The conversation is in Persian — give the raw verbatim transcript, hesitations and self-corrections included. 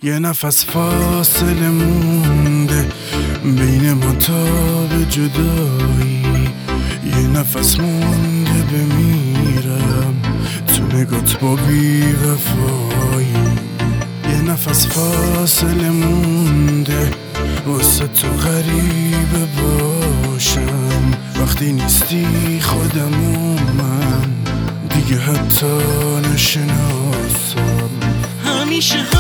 یه نفس فاصله مونده بین ما تا به جدایی، یه نفس مونده بمیرم تو نگات با بی وفایی. یه نفس فاصله مونده واسه تو غریبه باشم، وقتی نیستی خودم و من دیگه حتی نشناسم. همیشه